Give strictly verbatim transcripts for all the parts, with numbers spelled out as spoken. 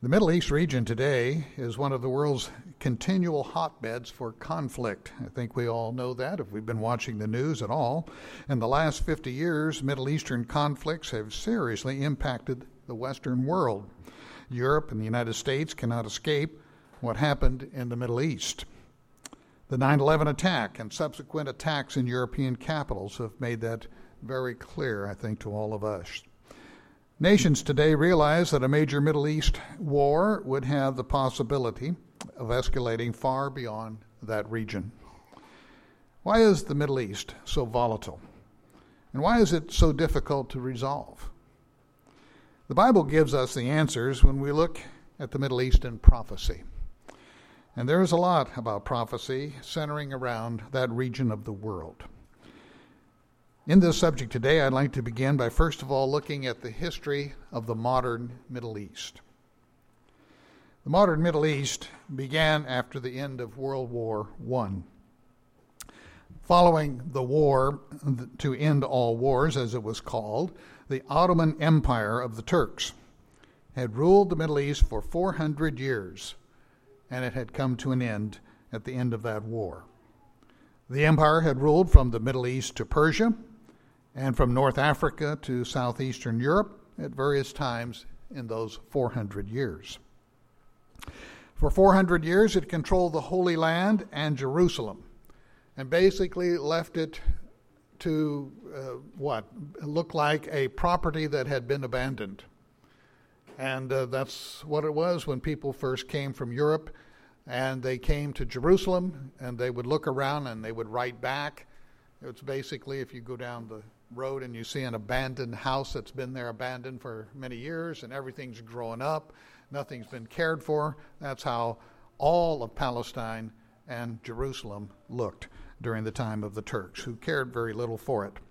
The Middle East region today is one of the world's continual hotbeds for conflict. I think we all know that if we've been watching the news at all. In the last fifty years, Middle Eastern conflicts have seriously impacted the Western world. Europe and the United States cannot escape what happened in the Middle East. The nine eleven attack and subsequent attacks in European capitals have made that very clear, I think, to all of us. Nations today realize that a major Middle East war would have the possibility of escalating far beyond that region. Why is the Middle East so volatile? And why is it so difficult to resolve? The Bible gives us the answers when we look at the Middle East in prophecy. And there is a lot about prophecy centering around that region of the world. In this subject today, I'd like to begin by first of all looking at the history of the modern Middle East. The modern Middle East began after the end of World War One. Following the war to end all wars, as it was called, the Ottoman Empire of the Turks had ruled the Middle East for four hundred years, and it had come to an end at the end of that war. The empire had ruled from the Middle East to Persia, and from North Africa to southeastern Europe at various times in those four hundred years. For four hundred years, it controlled the Holy Land and Jerusalem, and basically left it to uh, what looked like a property that had been abandoned. And uh, that's what it was when people first came from Europe, and they came to Jerusalem, and they would look around and they would write back. It's basically, if you go down the road and you see an abandoned house that's been there abandoned for many years and everything's grown up, nothing's been cared for. That's how all of Palestine and Jerusalem looked during the time of the Turks, who cared very little for it.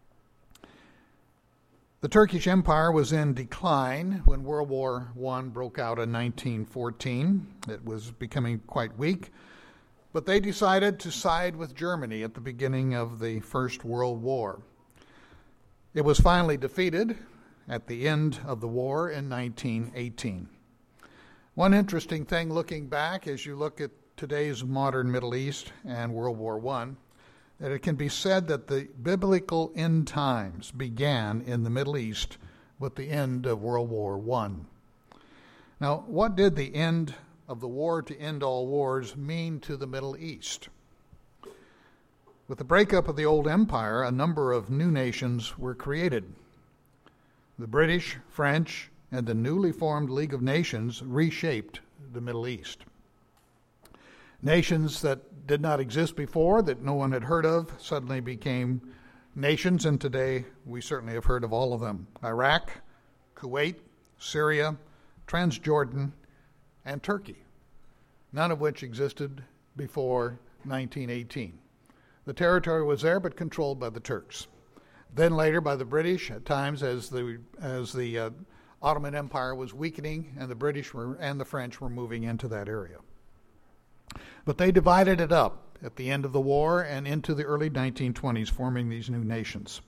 The Turkish Empire was in decline when World War One broke out in nineteen fourteen. It was becoming quite weak, but they decided to side with Germany at the beginning of the First World War. It was finally defeated at the end of the war in nineteen eighteen. One interesting thing looking back as you look at today's modern Middle East and World War One, that it can be said that the biblical end times began in the Middle East with the end of World War One. Now, what did the end of the war to end all wars mean to the Middle East? With the breakup of the old empire, a number of new nations were created. The British, French, and the newly formed League of Nations reshaped the Middle East. Nations that did not exist before, that no one had heard of, suddenly became nations, and today we certainly have heard of all of them. Iraq, Kuwait, Syria, Transjordan, and Turkey, none of which existed before nineteen eighteen. The territory was there, but controlled by the Turks. Then later by the British, at times as the as the uh, Ottoman Empire was weakening, and the British were, and the French were moving into that area. But they divided it up at the end of the war and into the early nineteen twenties, forming these new nations.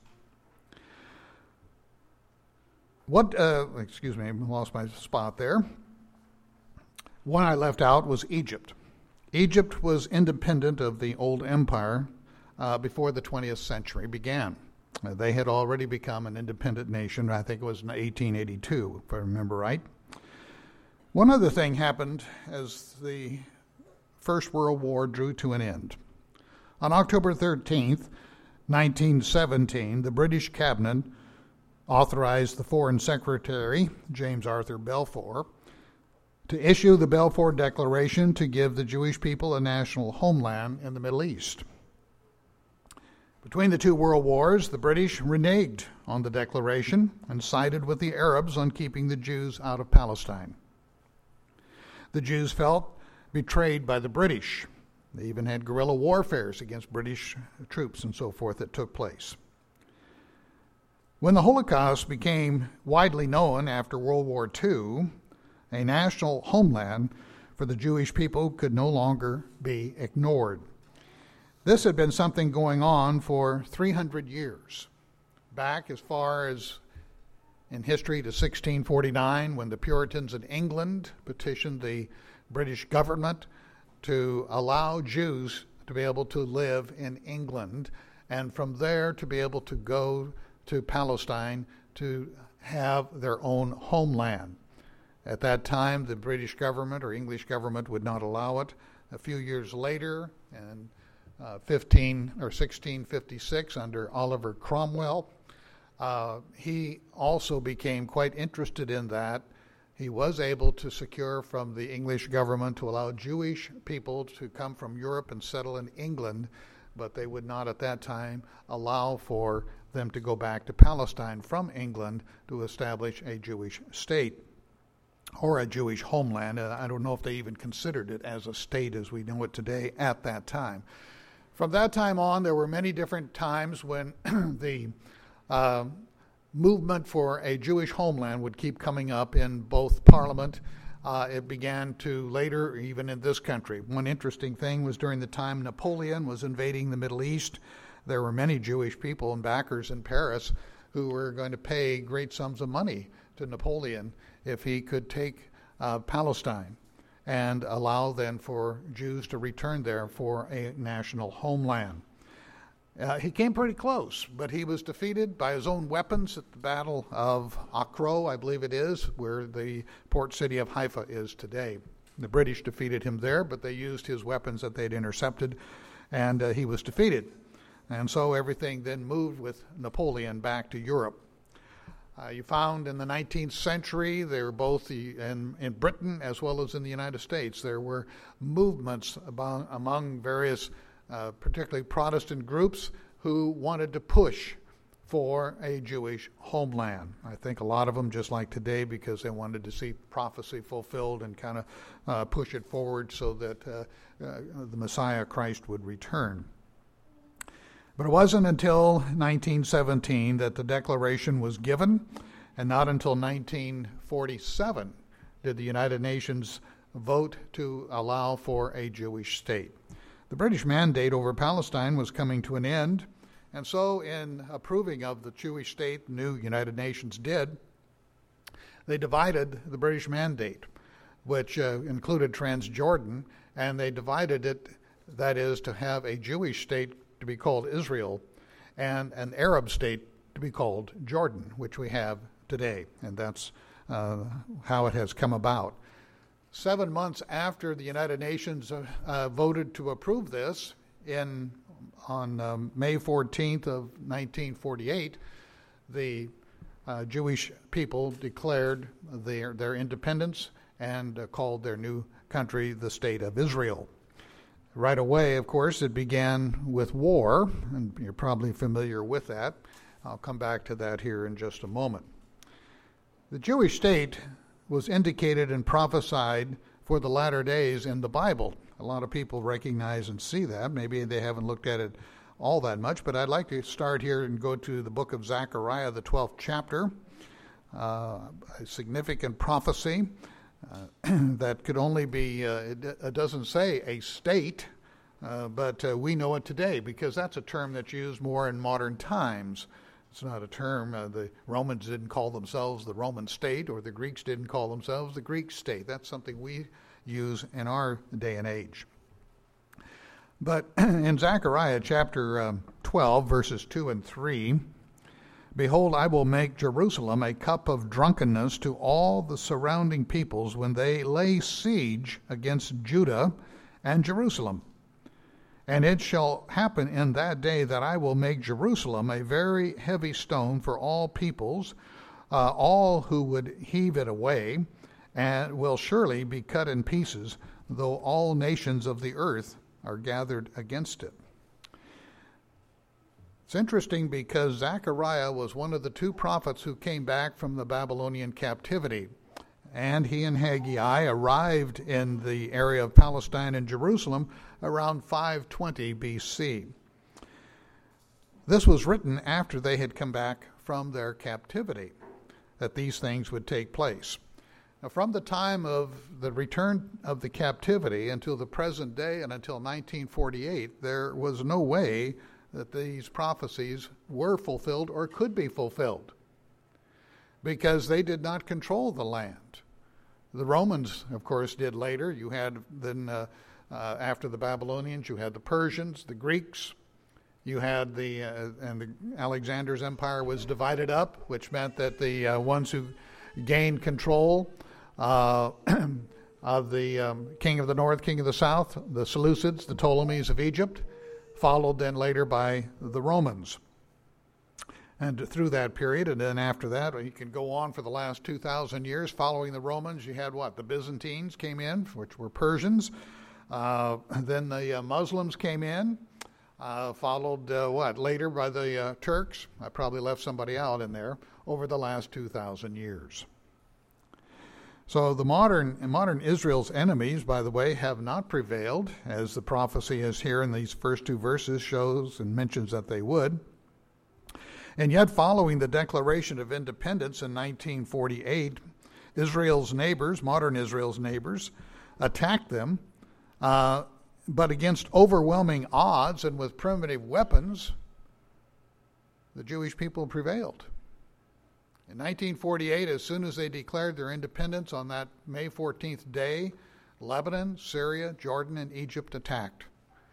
What? Uh, excuse me, I lost my spot there. One I left out was Egypt. Egypt was independent of the old empire uh, before the twentieth century began. Uh, they had already become an independent nation. I think it was in eighteen eighty-two, if I remember right. One other thing happened as the First World War drew to an end. On October thirteenth, nineteen seventeen, the British cabinet authorized the Foreign Secretary, James Arthur Balfour, to issue the Balfour Declaration to give the Jewish people a national homeland in the Middle East. Between the two world wars, the British reneged on the declaration and sided with the Arabs on keeping the Jews out of Palestine. The Jews felt betrayed by the British. They even had guerrilla warfares against British troops and so forth that took place. When the Holocaust became widely known after World War Two, a national homeland for the Jewish people could no longer be ignored. This had been something going on for three hundred years, back as far as in history to sixteen forty-nine, when the Puritans in England petitioned the British government to allow Jews to be able to live in England, and from there to be able to go to Palestine to have their own homeland. At that time, the British government or English government would not allow it. A few years later, in uh, fifteen or sixteen fifty-six, under Oliver Cromwell, uh, he also became quite interested in that. He was able to secure from the English government to allow Jewish people to come from Europe and settle in England, but they would not at that time allow for them to go back to Palestine from England to establish a Jewish state or a Jewish homeland. I don't know if they even considered it as a state as we know it today at that time. From that time on, there were many different times when the uh, movement for a Jewish homeland would keep coming up in both Parliament. Uh, it began to later, even in this country. One interesting thing was during the time Napoleon was invading the Middle East, there were many Jewish people and backers in Paris who were going to pay great sums of money to Napoleon if he could take uh, Palestine and allow then for Jews to return there for a national homeland. Uh, he came pretty close, but he was defeated by his own weapons at the Battle of Acre, I believe it is, where the port city of Haifa is today. The British defeated him there, but they used his weapons that they'd intercepted, and uh, he was defeated. And so everything then moved with Napoleon back to Europe. Uh, you found in the nineteenth century, there were both the, in, in Britain as well as in the United States, there were movements about, among various Uh, particularly Protestant groups who wanted to push for a Jewish homeland. I think a lot of them just like today because they wanted to see prophecy fulfilled and kind of uh, push it forward so that uh, uh, the Messiah Christ would return. But it wasn't until nineteen seventeen that the declaration was given, and not until nineteen forty-seven did the United Nations vote to allow for a Jewish state. The British mandate over Palestine was coming to an end, and so in approving of the Jewish state, the new United Nations did, they divided the British mandate, which uh, included Transjordan, and they divided it, that is, to have a Jewish state to be called Israel and an Arab state to be called Jordan, which we have today, and that's uh, how it has come about. Seven months after the United Nations uh, uh, voted to approve this, in on um, May fourteenth of nineteen forty-eight, the uh, Jewish people declared their their independence and uh, called their new country the State of Israel. Right away, of course, it began with war, and you're probably familiar with that. I'll come back to that here in just a moment. The Jewish state was indicated and prophesied for the latter days in the Bible. A lot of people recognize and see that. Maybe they haven't looked at it all that much, but I'd like to start here and go to the book of Zechariah, the twelfth chapter, uh, a significant prophecy uh, that could only be, uh, it, it doesn't say a state, uh, but uh, we know it today because that's a term that's used more in modern times. It's not a term. Uh, the Romans didn't call themselves the Roman state, or the Greeks didn't call themselves the Greek state. That's something we use in our day and age. But in Zechariah chapter um, twelve, verses two and three, behold, I will make Jerusalem a cup of drunkenness to all the surrounding peoples when they lay siege against Judah and Jerusalem. And it shall happen in that day that I will make Jerusalem a very heavy stone for all peoples, uh, all who would heave it away, and will surely be cut in pieces, though all nations of the earth are gathered against it. It's interesting because Zechariah was one of the two prophets who came back from the Babylonian captivity. And he and Haggai arrived in the area of Palestine and Jerusalem around five twenty B C. This was written after they had come back from their captivity, that these things would take place. Now, from the time of the return of the captivity until the present day and until nineteen forty-eight, there was no way that these prophecies were fulfilled or could be fulfilled. because they did not control the land. The Romans, of course, did later. You had then, uh, uh, after the Babylonians, you had the Persians, the Greeks. You had the, uh, and the, Alexander's empire was divided up, which meant that the uh, ones who gained control uh, of the um, king of the north, king of the south, the Seleucids, the Ptolemies of Egypt, followed then later by the Romans. And through that period, and then after that, you can go on for the last two thousand years. Following the Romans, you had what? The Byzantines came in, which were Persians. Uh, then the uh, Muslims came in, uh, followed uh, what? Later by the uh, Turks. I probably left somebody out in there over the last two thousand years. So the modern modern Israel's enemies, by the way, have not prevailed, as the prophecy is here in these first two verses shows and mentions that they would. And yet, following the Declaration of Independence in nineteen forty-eight, Israel's neighbors, modern Israel's neighbors, attacked them, uh, but against overwhelming odds and with primitive weapons, the Jewish people prevailed. In nineteen forty-eight, as soon as they declared their independence on that May fourteenth day, Lebanon, Syria, Jordan, and Egypt attacked.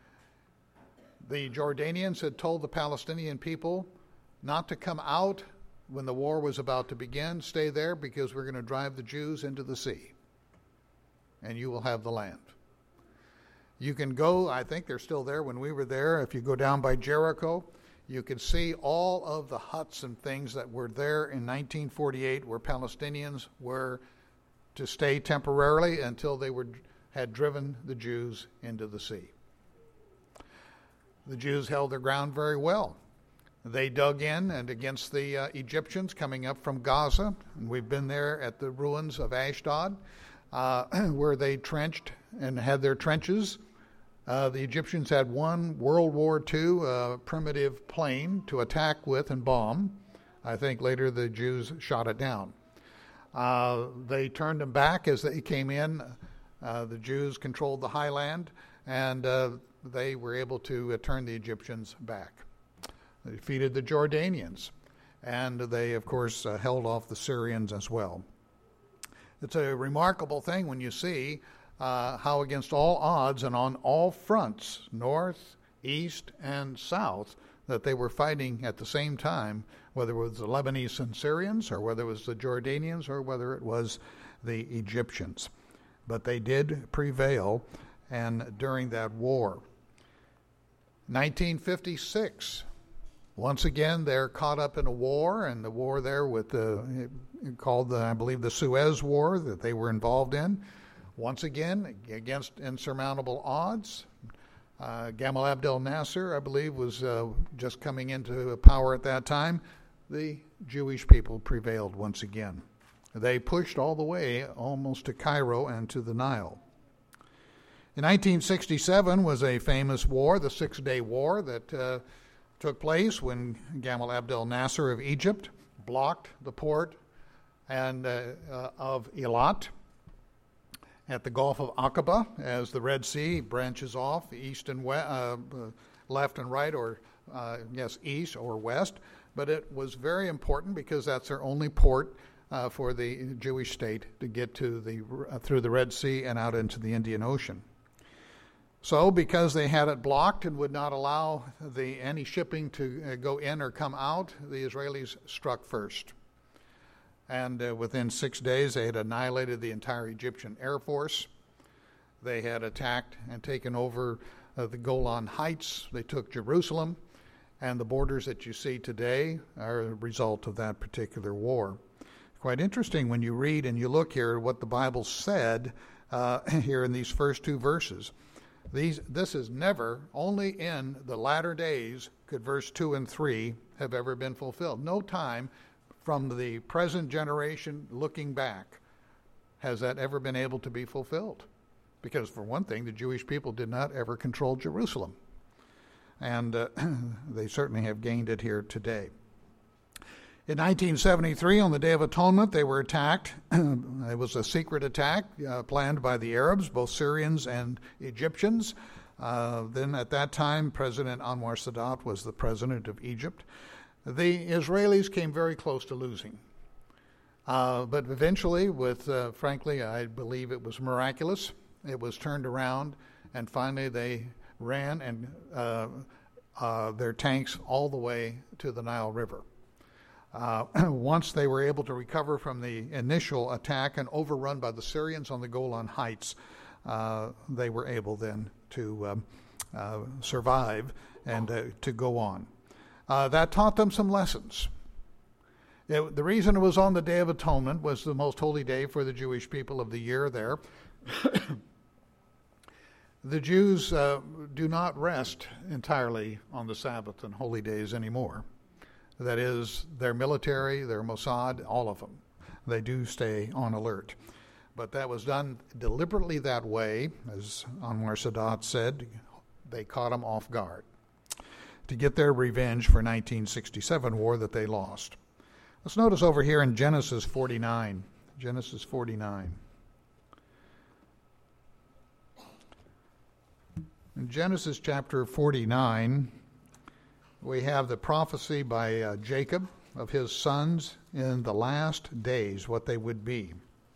The Jordanians had told the Palestinian people not to come out when the war was about to begin. Stay there because we're going to drive the Jews into the sea, and you will have the land. You can go, I think they're still there when we were there. If you go down by Jericho, you can see all of the huts and things that were there in nineteen forty-eight where Palestinians were to stay temporarily until they were, had driven the Jews into the sea. The Jews held their ground very well. They dug in and against the uh, Egyptians coming up from Gaza. And we've been there at the ruins of Ashdod, uh, where they trenched and had their trenches. Uh, the Egyptians had one World War Two uh, primitive plane to attack with and bomb. I think later the Jews shot it down. Uh, they turned them back as they came in. Uh, the Jews controlled the highland, and uh, they were able to uh, turn the Egyptians back. They defeated the Jordanians, and they, of course, uh, held off the Syrians as well. It's a remarkable thing when you see uh, how against all odds and on all fronts, north, east, and south, that they were fighting at the same time, whether it was the Lebanese and Syrians, or whether it was the Jordanians, or whether it was the Egyptians. But they did prevail, and during that war. nineteen fifty-six, once again, they're caught up in a war, and the war there with the, called, the, I believe, the Suez War that they were involved in. Once again, against insurmountable odds. Uh, Gamal Abdel Nasser, I believe, was uh, just coming into power at that time. The Jewish people prevailed once again. They pushed all the way almost to Cairo and to the Nile. In nineteen sixty-seven was a famous war, the Six-Day War, that uh, took place when Gamal Abdel Nasser of Egypt blocked the port and uh, uh, of Eilat at the Gulf of Aqaba as the Red Sea branches off east and west, uh, left and right, or uh, yes, east or west. But it was very important because that's their only port uh, for the Jewish state to get to the uh, through the Red Sea and out into the Indian Ocean. So, because they had it blocked and would not allow the any shipping to uh, go in or come out, the Israelis struck first. And uh, within six days, they had annihilated the entire Egyptian Air Force. They had attacked and taken over uh, the Golan Heights. They took Jerusalem. And the borders that you see today are a result of that particular war. Quite interesting when you read and you look here at what the Bible said uh, here in these first two verses. These, this is never, only in the latter days could verse two and three have ever been fulfilled. No time from the present generation looking back has that ever been able to be fulfilled. Because for one thing, the Jewish people did not ever control Jerusalem. And uh, they certainly have gained it here today. In nineteen seventy-three, on the Day of Atonement, they were attacked. It was a secret attack uh, planned by the Arabs, both Syrians and Egyptians. Uh, then at that time, President Anwar Sadat was the president of Egypt. The Israelis came very close to losing. Uh, but eventually, with uh, frankly, I believe it was miraculous. It was turned around, and finally they ran and uh, uh, their tanks all the way to the Nile River. Uh, once they were able to recover from the initial attack and overrun by the Syrians on the Golan Heights, uh, they were able then to um, uh, survive and uh, to go on. Uh, that taught them some lessons. It, the reason it was on the Day of Atonement was the most holy day for the Jewish people of the year there. The Jews uh, do not rest entirely on the Sabbath and holy days anymore. That is, their military, their Mossad, all of them. They do stay on alert. But that was done deliberately that way, as Anwar Sadat said. They caught them off guard to get their revenge for nineteen sixty-seven war that they lost. Let's notice over here in Genesis forty-nine. Genesis forty-nine. In Genesis chapter forty-nine, we have the prophecy by uh, Jacob of his sons in the last days, what they would be.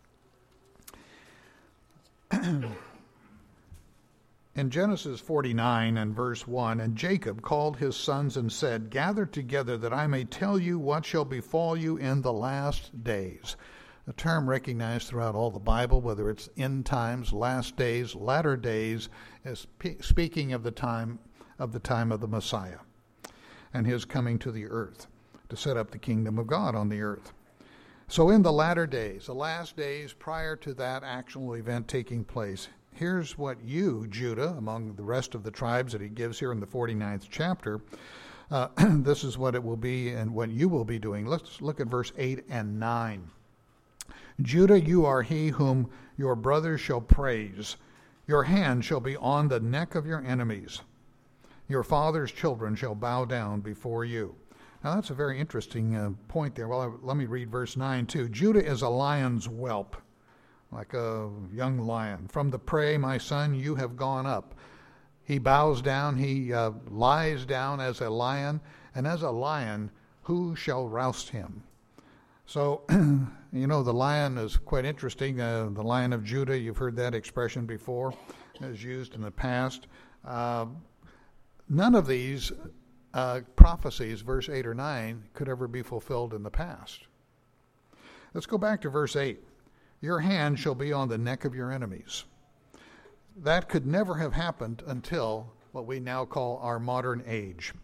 In Genesis forty-nine and verse one, and Jacob called his sons and said, "Gather together that I may tell you what shall befall you in the last days." A term recognized throughout all the Bible, whether it's end times, last days, latter days, is pe- speaking of the time of the time of the Messiah and his coming to the earth to set up the kingdom of God on the earth. So in the latter days, the last days prior to that actual event taking place, here's what you, Judah, among the rest of the tribes that he gives here in the forty-ninth chapter, uh, this is what it will be and what you will be doing. Let's look at verse eight and nine. Judah, you are he whom your brothers shall praise. Your hand shall be on the neck of your enemies. Your father's children shall bow down before you. Now that's a very interesting uh, point there. Well, let me read verse nine too. Judah is a lion's whelp, like a young lion. From the prey, my son, you have gone up. He bows down, he uh, lies down as a lion, and as a lion, who shall roust him? So, you know, the lion is quite interesting. Uh, the Lion of Judah, you've heard that expression before, is used in the past. Uh, none of these uh, prophecies, verse eight or nine, could ever be fulfilled in the past. Let's go back to verse eight. Your hand shall be on the neck of your enemies. That could never have happened until what we now call our modern age.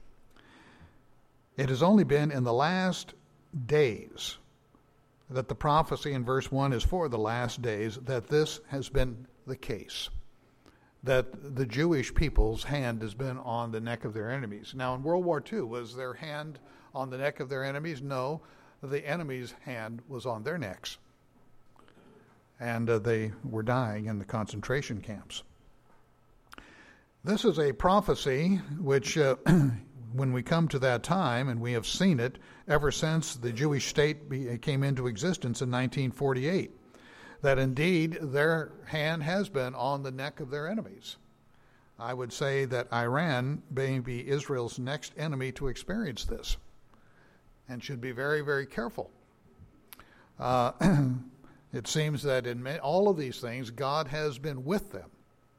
It has only been in the last days that the prophecy in verse one is for the last days, that this has been the case, that the Jewish people's hand has been on the neck of their enemies. Now, in World War Two, was their hand on the neck of their enemies? No, the enemy's hand was on their necks. And uh, they were dying in the concentration camps. This is a prophecy which, uh, when we come to that time, and we have seen it ever since the Jewish state be, came into existence in nineteen forty-eight, that indeed their hand has been on the neck of their enemies. I would say that Iran may be Israel's next enemy to experience this, and should be very, very careful. Uh, it seems that in all of these things, God has been with them.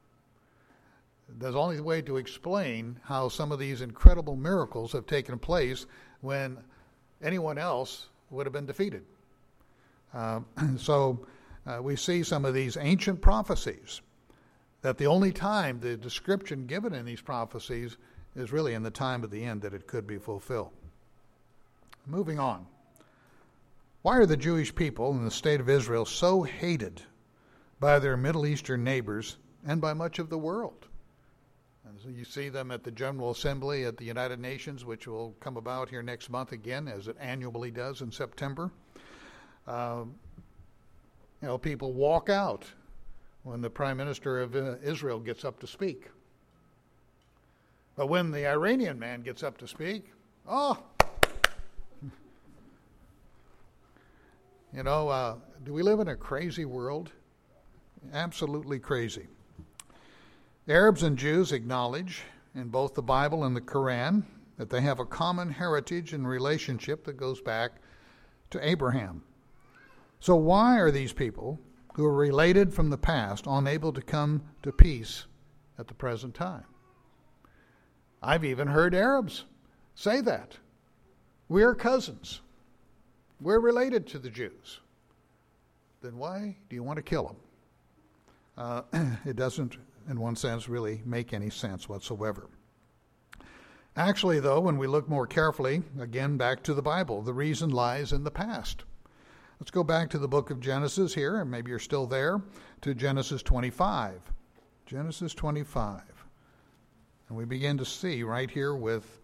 There's only a way to explain how some of these incredible miracles have taken place when anyone else would have been defeated. Uh, so uh, we see some of these ancient prophecies, that the only time the description given in these prophecies is really in the time of the end that it could be fulfilled. Moving on. Why are the Jewish people in the state of Israel so hated by their Middle Eastern neighbors and by much of the world? And so you see them at the General Assembly at the United Nations, which will come about here next month again, as it annually does in September. Uh, you know, people walk out when the Prime Minister of uh, Israel gets up to speak. But when the Iranian man gets up to speak, oh, you know, uh, do we live in a crazy world? Absolutely crazy. Arabs and Jews acknowledge in both the Bible and the Quran that they have a common heritage and relationship that goes back to Abraham. So why are these people who are related from the past unable to come to peace at the present time? I've even heard Arabs say that. We're cousins. We're related to the Jews. Then why do you want to kill them? Uh, it doesn't, in one sense, really make any sense whatsoever. Actually, though, when we look more carefully, again back to the Bible, the reason lies in the past. Let's go back to the book of Genesis here, and maybe you're still there, to Genesis twenty-five. Genesis twenty-five. And we begin to see right here with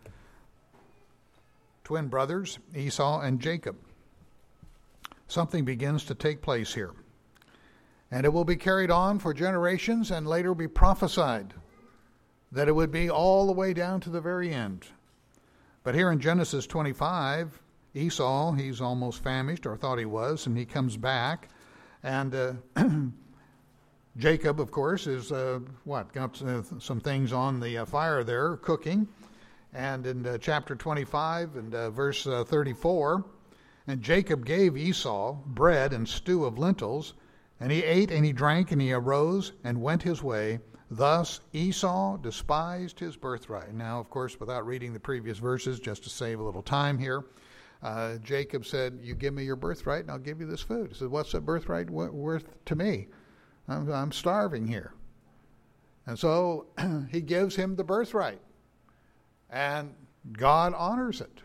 twin brothers, Esau and Jacob. Something begins to take place here. And it will be carried on for generations and later be prophesied that it would be all the way down to the very end. But here in Genesis twenty-five, Esau, he's almost famished, or thought he was, and he comes back. And uh, Jacob, of course, is, uh, what, got uh, some things on the uh, fire there, cooking. And in uh, chapter twenty-five and uh, verse uh, thirty-four, and Jacob gave Esau bread and stew of lentils, and he ate and he drank and he arose and went his way. Thus Esau despised his birthright. Now, of course, without reading the previous verses, just to save a little time here, uh, Jacob said, you give me your birthright and I'll give you this food. He said, what's that birthright w- worth to me? I'm, I'm starving here. And so he gives him the birthright. And God honors it.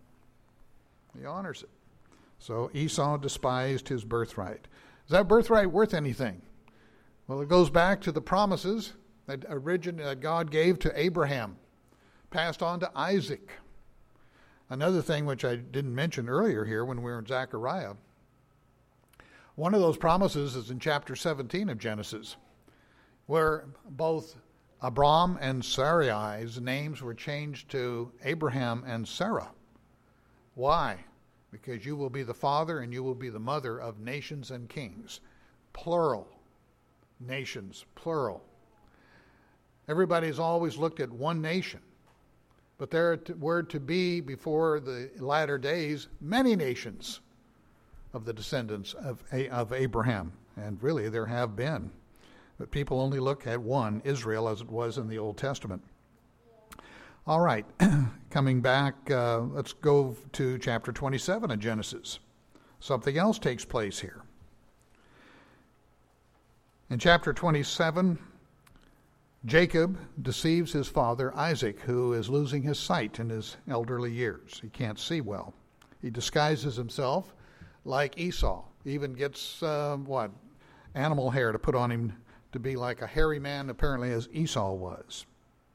He honors it. So Esau despised his birthright. Is that birthright worth anything? Well, it goes back to the promises that, origin, that God gave to Abraham, passed on to Isaac. Another thing which I didn't mention earlier here when we were in Zechariah, one of those promises is in chapter seventeen of Genesis, where both Abram and Sarai's names were changed to Abraham and Sarah. Why? Because you will be the father and you will be the mother of nations and kings. Plural. Nations, plural. Everybody's always looked at one nation. But there were to be, before the latter days, many nations of the descendants of, of Abraham. And really there have been. But people only look at one, Israel, as it was in the Old Testament. All right, coming back, uh, let's go to chapter twenty-seven of Genesis. Something else takes place here. In chapter twenty-seven, Jacob deceives his father Isaac, who is losing his sight in his elderly years. He can't see well. He disguises himself like Esau. He even gets, uh, what, animal hair to put on him to be like a hairy man, apparently, as Esau was.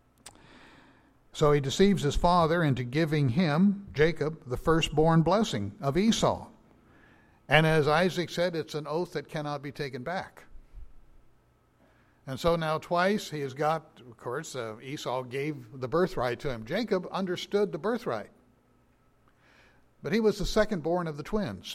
So he deceives his father into giving him, Jacob, the firstborn blessing of Esau. And as Isaac said, it's an oath that cannot be taken back. And so now twice he has got, of course, uh, Esau gave the birthright to him. Jacob understood the birthright. But he was the second born of the twins.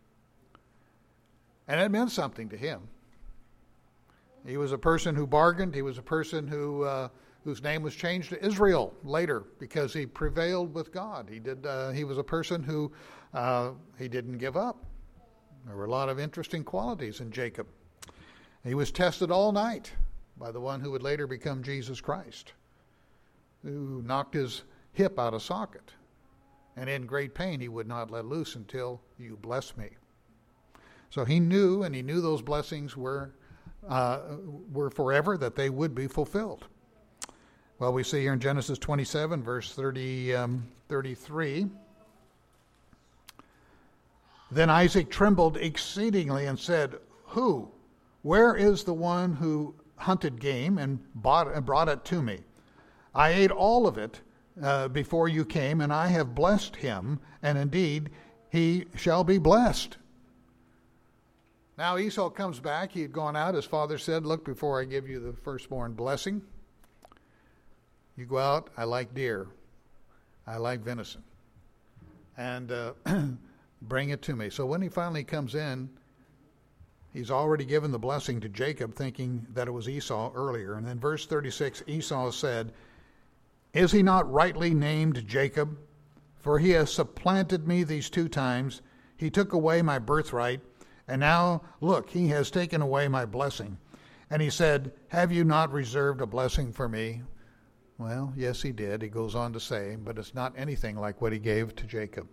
And it meant something to him. He was a person who bargained. He was a person who... Uh, whose name was changed to Israel later because he prevailed with God. He did. Uh, he was a person who uh, he didn't give up. There were a lot of interesting qualities in Jacob. He was tested all night by the one who would later become Jesus Christ, who knocked his hip out of socket. And in great pain he would not let loose until you bless me. So he knew, and he knew those blessings were uh, were forever, that they would be fulfilled. Well, we see here in Genesis twenty-seven, verse thirty, um, thirty-three. Then Isaac trembled exceedingly and said, Who? Where is the one who hunted game and bought, brought it to me? I ate all of it uh, before you came, and I have blessed him, and indeed he shall be blessed. Now Esau comes back. He had gone out. His father said, Look, before I give you the firstborn blessing, you go out. I like deer. I like venison. And uh, bring it to me. So when he finally comes in, he's already given the blessing to Jacob, thinking that it was Esau earlier. And then verse thirty-six, Esau said, Is he not rightly named Jacob? For he has supplanted me these two times. He took away my birthright, And now, look, he has taken away my blessing. And he said, have you not reserved a blessing for me? Well, yes, he did. He goes on to say, but it's not anything like what he gave to Jacob.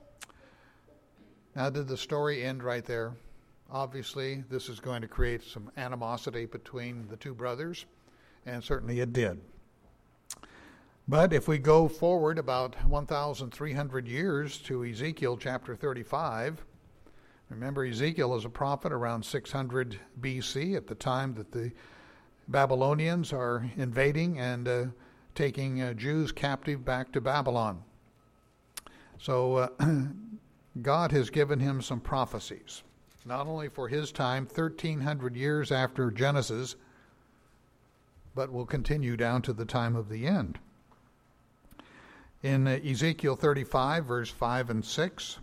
Now, did the story end right there? Obviously, this is going to create some animosity between the two brothers, and certainly it did. But if we go forward about one thousand three hundred years to Ezekiel chapter thirty-five, remember Ezekiel is a prophet around six hundred B C at the time that the Babylonians are invading and uh, taking uh, Jews captive back to Babylon. So uh, God has given him some prophecies, not only for his time, thirteen hundred years after Genesis, but will continue down to the time of the end. In Ezekiel thirty-five, verse five and six,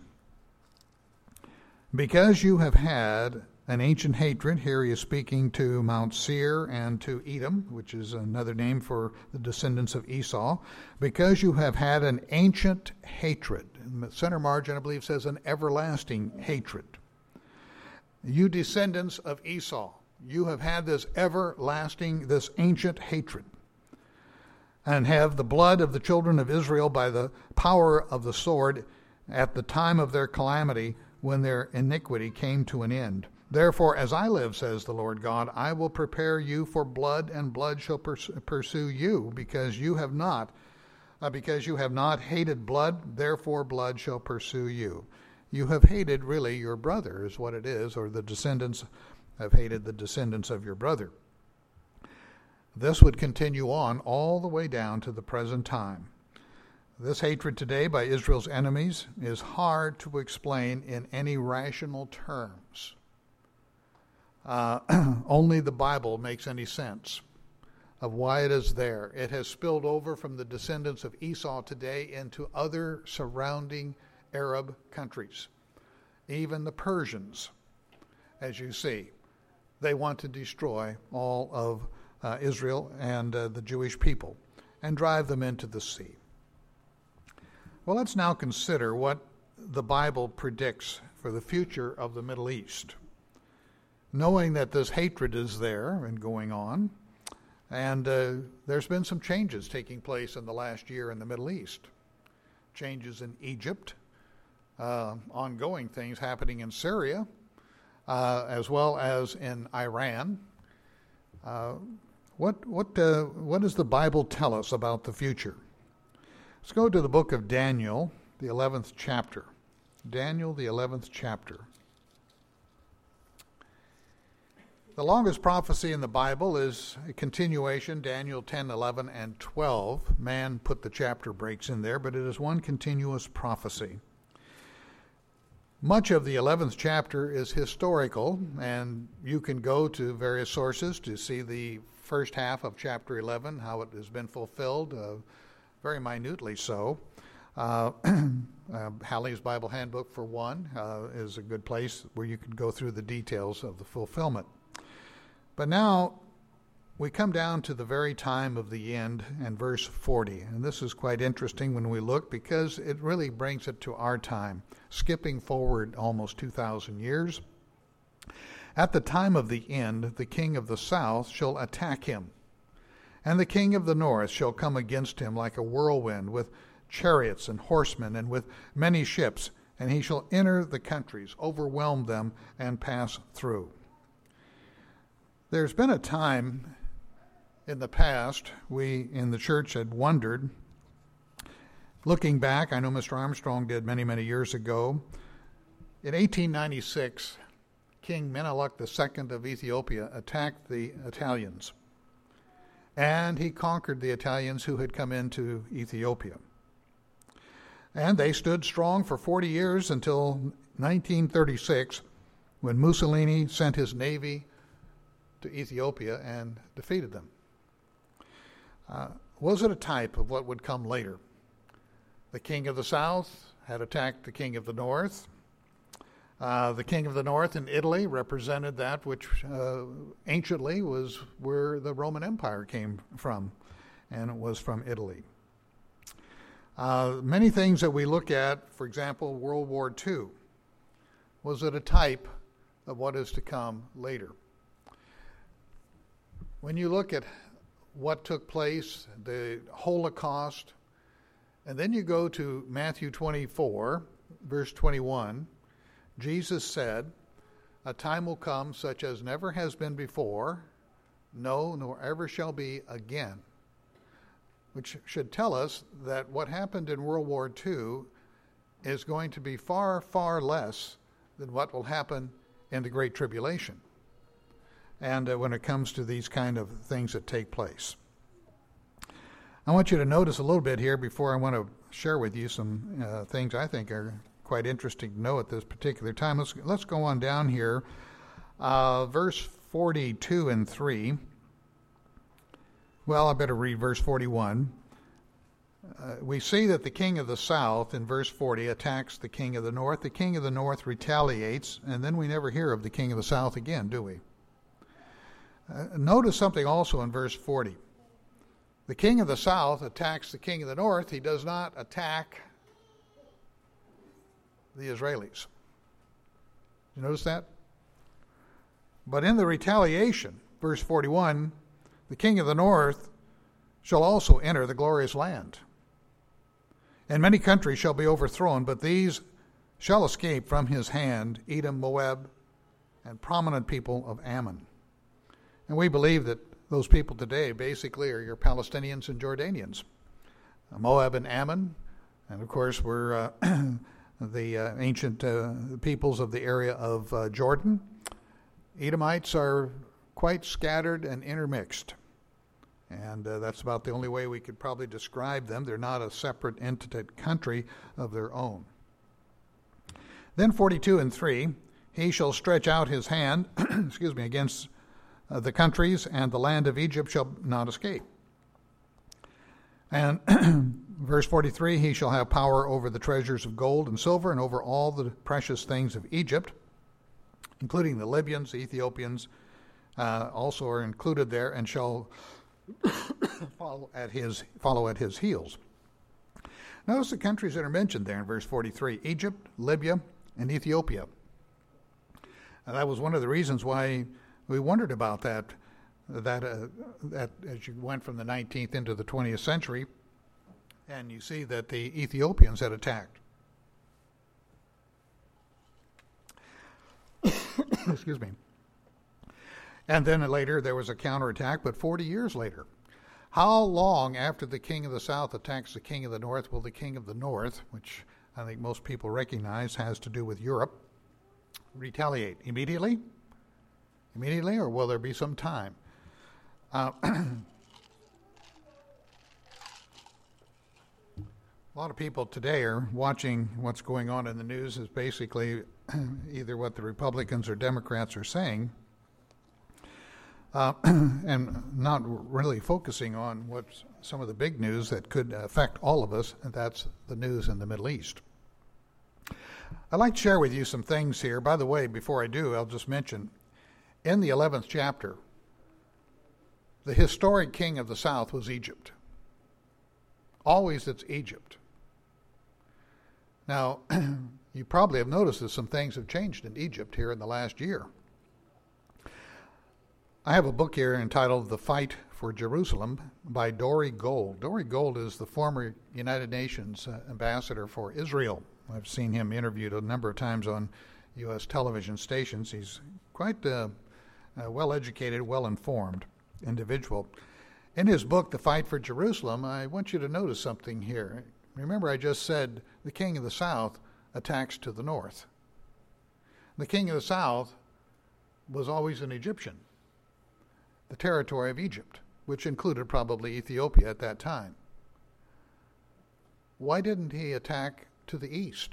because you have had an ancient hatred, here he is speaking to Mount Seir and to Edom, which is another name for the descendants of Esau, because you have had an ancient hatred. In the center margin, I believe, says an everlasting hatred. You descendants of Esau, you have had this everlasting, this ancient hatred, and have the blood of the children of Israel by the power of the sword at the time of their calamity, when their iniquity came to an end. Therefore, as I live, says the Lord God, I will prepare you for blood, and blood shall pers- pursue you, because you have not, uh, because you have not hated blood. Therefore, blood shall pursue you. You have hated really your brother, is what it is, or the descendants have hated the descendants of your brother. This would continue on all the way down to the present time. This hatred today by Israel's enemies is hard to explain in any rational terms. Uh, only the Bible makes any sense of why it is there. It has spilled over from the descendants of Esau today into other surrounding Arab countries. Even the Persians, as you see, they want to destroy all of uh, Israel and uh, the Jewish people and drive them into the sea. Well, let's now consider what the Bible predicts for the future of the Middle East. Knowing that this hatred is there and going on, and uh, there's been some changes taking place in the last year in the Middle East. Changes in Egypt, uh, ongoing things happening in Syria, uh, as well as in Iran. Uh, what what uh, what does the Bible tell us about the future? Let's go to the book of Daniel, the eleventh chapter. Daniel, the eleventh chapter. The longest prophecy in the Bible is a continuation, Daniel ten, eleven, and twelve. Man put the chapter breaks in there, but it is one continuous prophecy. Much of the eleventh chapter is historical, and you can go to various sources to see the first half of chapter eleven, how it has been fulfilled, uh, very minutely so. Uh, uh, Halley's Bible Handbook, for one, uh, is a good place where you can go through the details of the fulfillment. But now we come down to the very time of the end and verse forty. And this is quite interesting when we look, because it really brings it to our time, skipping forward almost two thousand years. At the time of the end, the king of the south shall attack him, and the king of the north shall come against him like a whirlwind, with chariots and horsemen, and with many ships, and he shall enter the countries, overwhelm them, and pass through. There's been a time in the past, we in the church had wondered, looking back, I know Mister Armstrong did many, many years ago, in eighteen ninety-six, King Menelik the Second of Ethiopia attacked the Italians, and he conquered the Italians who had come into Ethiopia. And they stood strong for forty years until nineteen thirty-six, when Mussolini sent his navy to Ethiopia and defeated them. Uh, was it a type of what would come later? The king of the south had attacked the king of the north. Uh, the king of the north in Italy represented that which uh, anciently was where the Roman Empire came from, and it was from Italy. Uh, many things that we look at, for example, World War Two, was it a type of what is to come later. When you look at what took place, the Holocaust, and then you go to Matthew twenty-four, verse twenty-one, Jesus said, "A time will come such as never has been before, no, nor ever shall be again," which should tell us that what happened in World War Two is going to be far, far less than what will happen in the Great Tribulation, and uh, when it comes to these kind of things that take place. I want you to notice a little bit here before I want to share with you some uh, things I think are quite interesting to know at this particular time. Let's, let's go on down here. Uh, verse forty-two and three. Well, I better read verse forty-one. Uh, we see that the king of the south, in verse forty, attacks the king of the north. The king of the north retaliates, and then we never hear of the king of the south again, do we? Uh, notice something also in verse forty. The king of the south attacks the king of the north. He does not attack the Israelis. You notice that? But in the retaliation, verse forty-one, the king of the north shall also enter the glorious land. And many countries shall be overthrown, but these shall escape from his hand, Edom, Moab, and prominent people of Ammon. And we believe that those people today basically are your Palestinians and Jordanians. Moab and Ammon, and of course we're uh, the uh, ancient uh, peoples of the area of uh, Jordan. Edomites are quite scattered and intermixed. And uh, that's about the only way we could probably describe them. They're not a separate entity country of their own. Then forty-two and three, he shall stretch out his hand, excuse me, against uh, the countries, and the land of Egypt shall not escape. And verse forty-three, he shall have power over the treasures of gold and silver and over all the precious things of Egypt, including the Libyans, the Ethiopians, uh, also are included there, and shall follow at his follow at his heels. Notice the countries that are mentioned there in verse forty-three: Egypt, Libya, and Ethiopia. And that was one of the reasons why we wondered about that. That uh, that as you went from the nineteenth into the twentieth century, and you see that the Ethiopians had attacked. Excuse me. And then later there was a counterattack, but forty years later. How long after the king of the south attacks the king of the north will the king of the north, which I think most people recognize has to do with Europe, retaliate? Immediately? Immediately, or will there be some time? Uh, a lot of people today are watching what's going on in the news is basically either what the Republicans or Democrats are saying, uh, and not really focusing on what's some of the big news that could affect all of us, and that's the news in the Middle East. I'd like to share with you some things here. By the way, before I do, I'll just mention, in the eleventh chapter, the historic king of the south was Egypt. Always it's Egypt. Now, you probably have noticed that some things have changed in Egypt here in the last year. I have a book here entitled The Fight for Jerusalem by Dory Gold. Dory Gold is the former United Nations uh, ambassador for Israel. I've seen him interviewed a number of times on U S television stations. He's quite uh, uh, well-educated, well-informed individual. In his book, The Fight for Jerusalem, I want you to notice something here. Remember, I just said the king of the south attacks to the north. The king of the south was always an Egyptian, the territory of Egypt, which included probably Ethiopia at that time. Why didn't he attack to the east?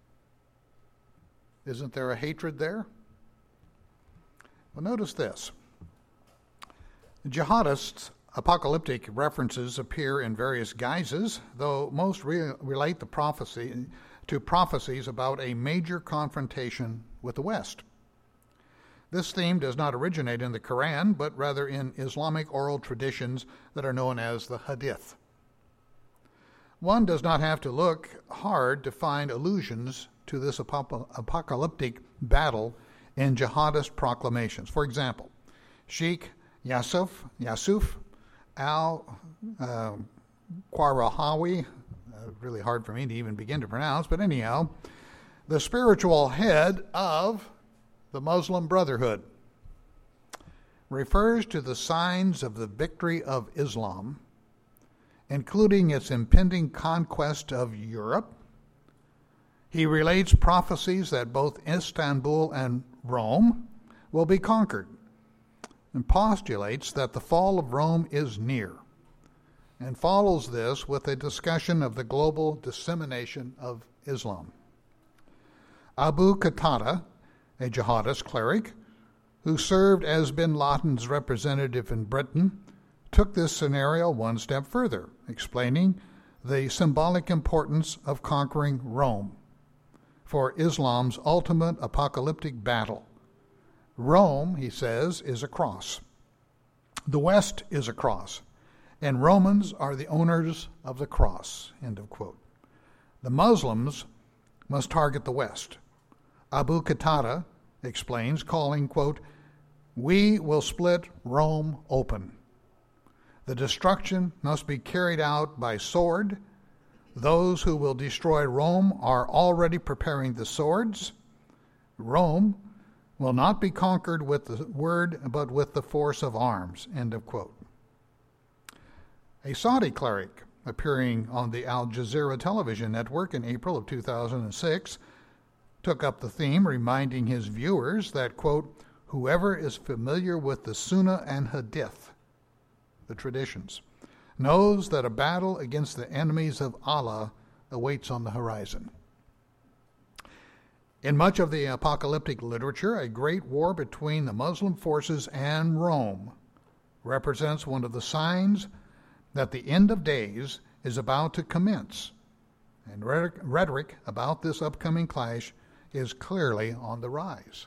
Isn't there a hatred there? Well, notice this. Jihadists' apocalyptic references appear in various guises, though most re- relate the prophecy to prophecies about a major confrontation with the West. This theme does not originate in the Quran, but rather in Islamic oral traditions that are known as the Hadith. One does not have to look hard to find allusions to this apocalyptic battle in jihadist proclamations. For example, Sheikh Yasuf, Yasuf al-Qaradawi, uh, really hard for me to even begin to pronounce, but anyhow, the spiritual head of the Muslim Brotherhood, refers to the signs of the victory of Islam, including its impending conquest of Europe. He relates prophecies that both Istanbul and Rome will be conquered, and postulates that the fall of Rome is near, and follows this with a discussion of the global dissemination of Islam. Abu Qatada, a jihadist cleric who served as bin Laden's representative in Britain, took this scenario one step further, explaining the symbolic importance of conquering Rome for Islam's ultimate apocalyptic battle. Rome, he says, is a cross. The West is a cross, and Romans are the owners of the cross, end of quote. The Muslims must target the West. Abu Qatada explains, calling, quote, "We will split Rome open. The destruction must be carried out by sword. Those who will destroy Rome are already preparing the swords. Rome will not be conquered with the word, but with the force of arms," end of quote. A Saudi cleric appearing on the Al Jazeera television network in April of two thousand six took up the theme, reminding his viewers that, quote, "Whoever is familiar with the Sunnah and Hadith, the traditions, knows that a battle against the enemies of Allah awaits on the horizon." In much of the apocalyptic literature, a great war between the Muslim forces and Rome represents one of the signs that the end of days is about to commence, and rhetoric about this upcoming clash is clearly on the rise.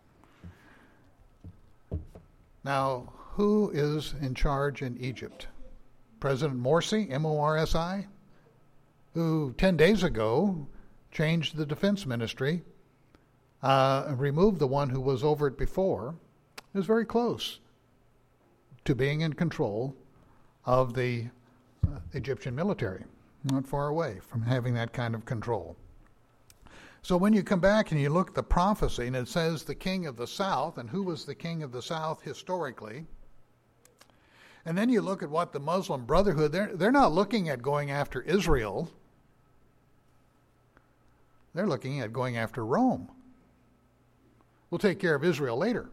Now, who is in charge in Egypt? President Morsi, M O R S I, who ten days ago changed the defense ministry, uh, removed the one who was over it before, is very close to being in control of the uh, Egyptian military, not far away from having that kind of control. So when you come back and you look at the prophecy, and it says the king of the south, and who was the king of the south historically, and then you look at what the Muslim Brotherhood, they're, they're not looking at going after Israel. They're looking at going after Rome. We'll take care of Israel later.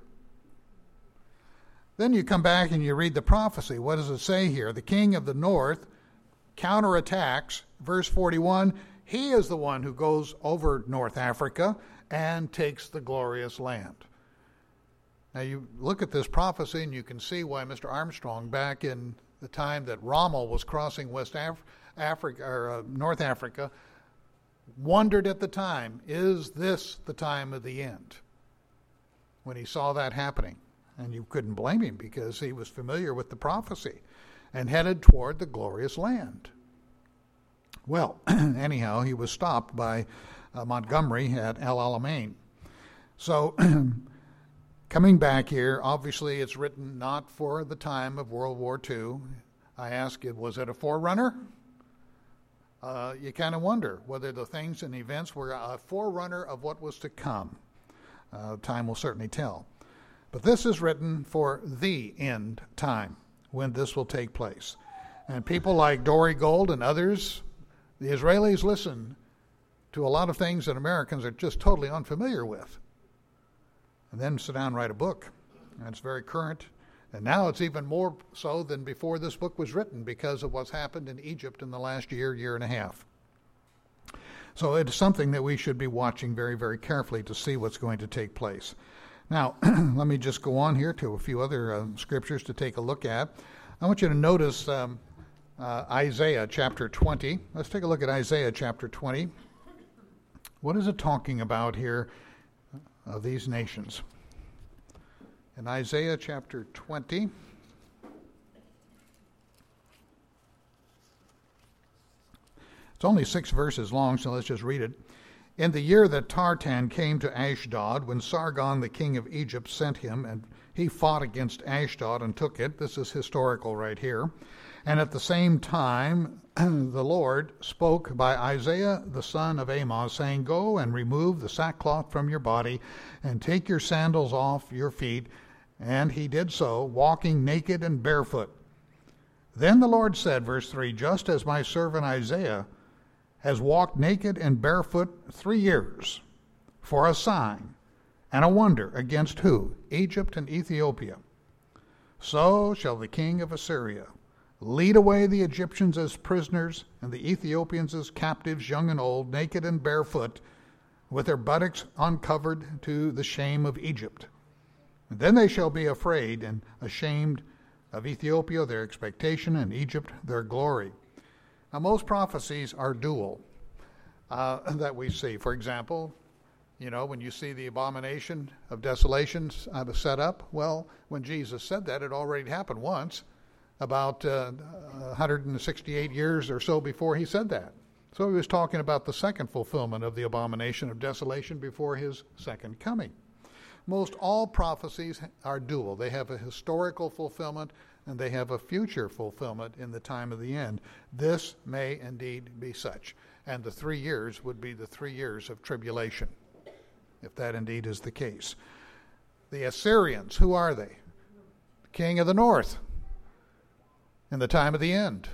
Then you come back and you read the prophecy. What does it say here? The king of the north counterattacks, verse forty-one, he is the one who goes over North Africa and takes the glorious land. Now you look at this prophecy and you can see why Mister Armstrong, back in the time that Rommel was crossing West Af- Africa or uh, North Africa, wondered at the time, is this the time of the end? When he saw that happening. And you couldn't blame him because he was familiar with the prophecy and headed toward the glorious land. Well, anyhow, he was stopped by uh, Montgomery at El Alamein. So, coming back here, obviously it's written not for the time of World War Two. I ask it, was it a forerunner? Uh, you kind of wonder whether the things and events were a forerunner of what was to come. Uh, time will certainly tell. But this is written for the end time, when this will take place. And people like Dory Gold and others, the Israelis listen to a lot of things that Americans are just totally unfamiliar with. And then sit down and write a book. And it's very current. And now it's even more so than before this book was written because of what's happened in Egypt in the last year, year and a half. So it's something that we should be watching very, very carefully to see what's going to take place. Now, let me just go on here to a few other uh, scriptures to take a look at. I want you to notice um, uh, Isaiah chapter twenty. Let's take a look at Isaiah chapter twenty. What is it talking about here of these nations? In Isaiah chapter twenty, it's only six verses long, so let's just read it. In the year that Tartan came to Ashdod, when Sargon, the king of Egypt, sent him, and he fought against Ashdod and took it. This is historical right here. And at the same time, the Lord spoke by Isaiah the son of Amoz, saying, Go and remove the sackcloth from your body, and take your sandals off your feet. And he did so, walking naked and barefoot. Then the Lord said, verse three, Just as my servant Isaiah has walked naked and barefoot three years, for a sign and a wonder against who? Egypt and Ethiopia. So shall the king of Assyria lead away the Egyptians as prisoners, and the Ethiopians as captives, young and old, naked and barefoot, with their buttocks uncovered, to the shame of Egypt. And then they shall be afraid and ashamed of Ethiopia, their expectation, and Egypt, their glory. Now, most prophecies are dual uh, that we see. For example, you know, when you see the abomination of desolation uh, set up, well, when Jesus said that, it already happened once, about uh, one hundred sixty-eight years or so before he said that. So he was talking about the second fulfillment of the abomination of desolation before his second coming. Most all prophecies are dual. They have a historical fulfillment and they have a future fulfillment in the time of the end. This may indeed be such. And the three years would be the three years of tribulation, if that indeed is the case. The Assyrians, who are they? The king of the north in the time of the end.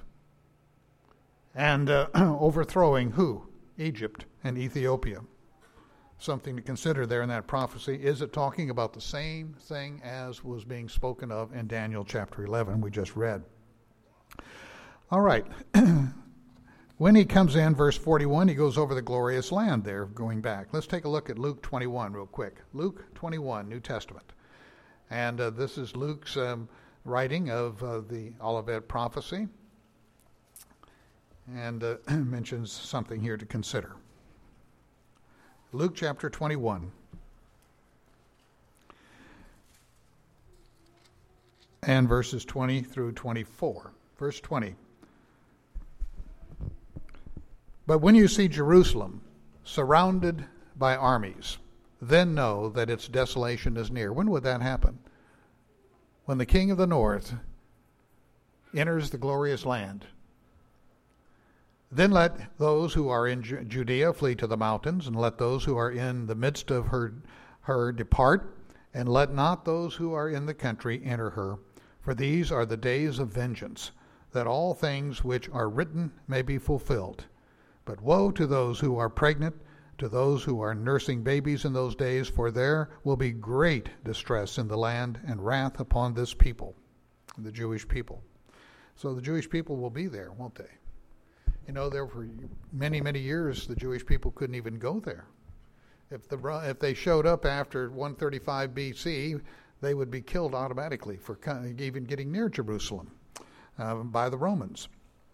And uh, overthrowing who? Egypt and Ethiopia. Something to consider there in that prophecy. Is it talking about the same thing as was being spoken of in Daniel chapter eleven we just read? All right. When he comes in, verse forty-one, he goes over the glorious land there, going back. Let's take a look at Luke twenty-one real quick. Luke twenty-one, New Testament. And uh, this is Luke's um, writing of uh, the Olivet prophecy. And uh, mentions something here to consider. Luke chapter twenty-one. And verses twenty through twenty-four. Verse twenty. But when you see Jerusalem surrounded by armies, then know that its desolation is near. When would that happen? When the king of the north enters the glorious land. Then let those who are in Judea flee to the mountains, and let those who are in the midst of her, her depart, and let not those who are in the country enter her. For these are the days of vengeance, that all things which are written may be fulfilled. But woe to those who are pregnant, to those who are nursing babies in those days, for there will be great distress in the land and wrath upon this people, the Jewish people. So the Jewish people will be there, won't they? You know, there for many, many years, the Jewish people couldn't even go there. If the if they showed up after one thirty-five B C, they would be killed automatically for even getting near Jerusalem uh, by the Romans.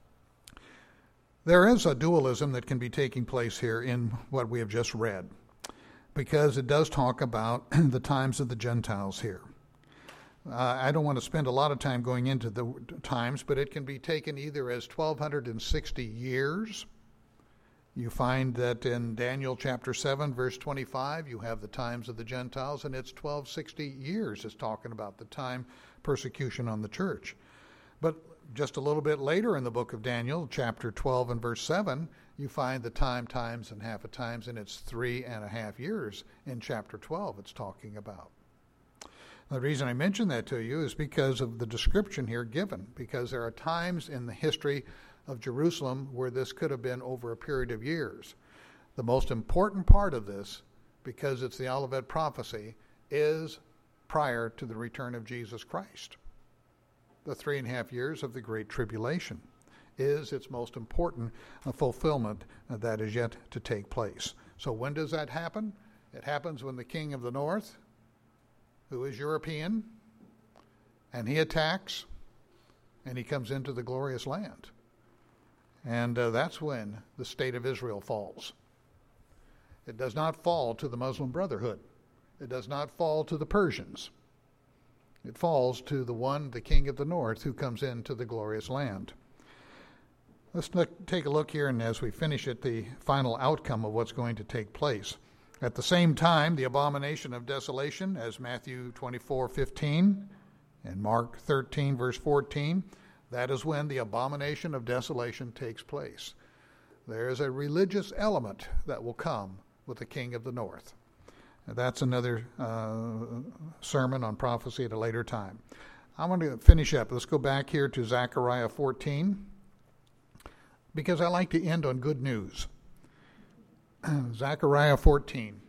There is a dualism that can be taking place here in what we have just read, because it does talk about the times of the Gentiles here. Uh, I don't want to spend a lot of time going into the times, but it can be taken either as twelve sixty years. You find that in Daniel chapter seven, verse twenty-five, you have the times of the Gentiles, and it's twelve sixty years. It's talking about the time persecution on the church. But just a little bit later in the book of Daniel, chapter twelve and verse seven, you find the time, times, and half a times, and it's three and a half years in chapter twelve it's talking about. The reason I mention that to you is because of the description here given, because there are times in the history of Jerusalem where this could have been over a period of years. The most important part of this, because it's the Olivet prophecy, is prior to the return of Jesus Christ. The three and a half years of the Great Tribulation is its most important uh, fulfillment uh, that is yet to take place. So when does that happen? It happens when the king of the north, who is European, and he attacks, and he comes into the glorious land. And uh, that's when the state of Israel falls. It does not fall to the Muslim Brotherhood. It does not fall to the Persians. It falls to the one, the king of the north, who comes into the glorious land. Let's look, take a look here, and as we finish it, the final outcome of what's going to take place. At the same time, the abomination of desolation, as Matthew twenty-four fifteen and Mark thirteen, verse fourteen, that is when the abomination of desolation takes place. There is a religious element that will come with the king of the north. That's another uh, sermon on prophecy at a later time. I want to finish up. Let's go back here to Zechariah fourteen, because I like to end on good news. Zechariah fourteen.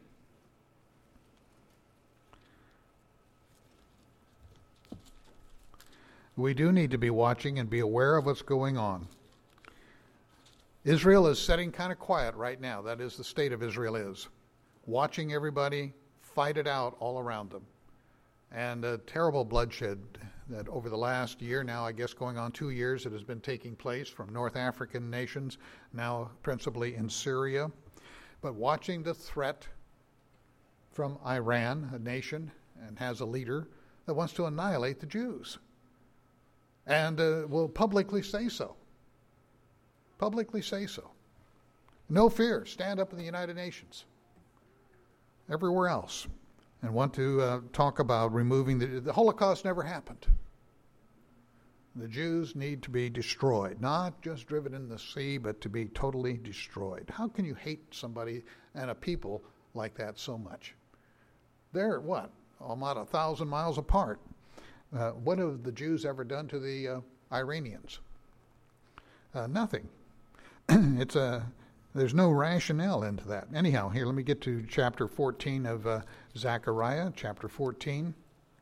We do need to be watching and be aware of what's going on. Israel is sitting kind of quiet right now. That is the state of Israel is. Watching everybody fight it out all around them. And a terrible bloodshed that over the last year now, I guess going on two years, it has been taking place from North African nations, now principally in Syria. But watching the threat from Iran, a nation, and has a leader that wants to annihilate the Jews. And uh, will publicly say so. Publicly say so. No fear. Stand up in the United Nations. Everywhere else. And want to uh, talk about removing the... The Holocaust never happened. The Jews need to be destroyed. Not just driven in the sea, but to be totally destroyed. How can you hate somebody and a people like that so much? They're, what? Almost a thousand miles apart. Uh, what have the Jews ever done to the uh, Iranians? Uh, nothing. It's a... There's no rationale into that. Anyhow, here, let me get to chapter fourteen of uh, Zechariah, chapter fourteen.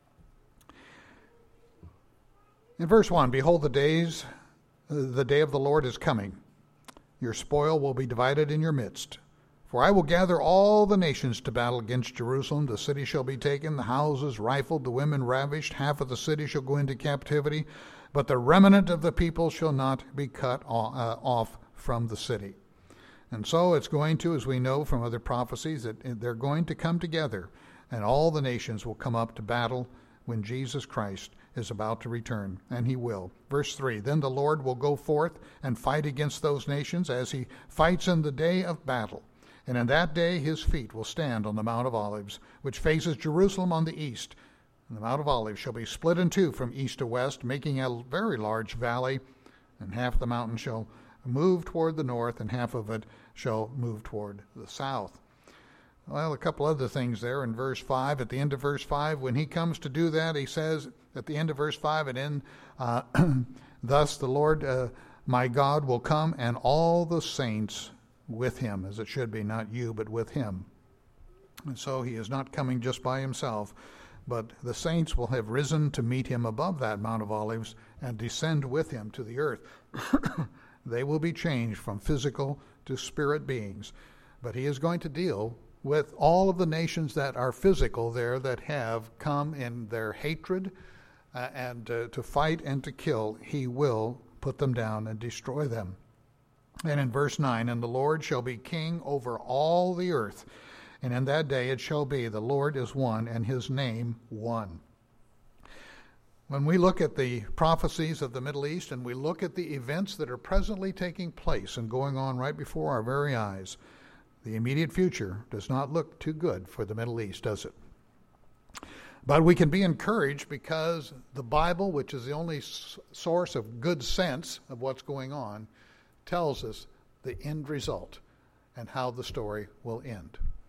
In verse one, behold, the days, uh, the day of the Lord is coming. Your spoil will be divided in your midst. For I will gather all the nations to battle against Jerusalem. The city shall be taken, the houses rifled, the women ravished. Half of the city shall go into captivity, but the remnant of the people shall not be cut off from the city. And so it's going to, as we know from other prophecies, that they're going to come together, and all the nations will come up to battle when Jesus Christ is about to return, and he will. Verse three, then the Lord will go forth and fight against those nations as he fights in the day of battle. And in that day his feet will stand on the Mount of Olives, which faces Jerusalem on the east. And the Mount of Olives shall be split in two from east to west, making a very large valley, and half the mountain shall move toward the north, and half of it shall move toward the south. Well, a couple other things there in verse five. At the end of verse five, when he comes to do that, he says at the end of verse five, and in uh, thus the Lord uh, my God will come, and all the saints with him, as it should be, not you, but with him. And so he is not coming just by himself, but the saints will have risen to meet him above that Mount of Olives and descend with him to the earth. They will be changed from physical to spirit beings. But he is going to deal with all of the nations that are physical there, that have come in their hatred uh, and uh, to fight and to kill. He will put them down and destroy them. And in verse nine, and the Lord shall be king over all the earth. And in that day it shall be, the Lord is one, and his name one. When we look at the prophecies of the Middle East, and we look at the events that are presently taking place and going on right before our very eyes, the immediate future does not look too good for the Middle East, does it? But we can be encouraged because the Bible, which is the only s- source of good sense of what's going on, tells us the end result and how the story will end.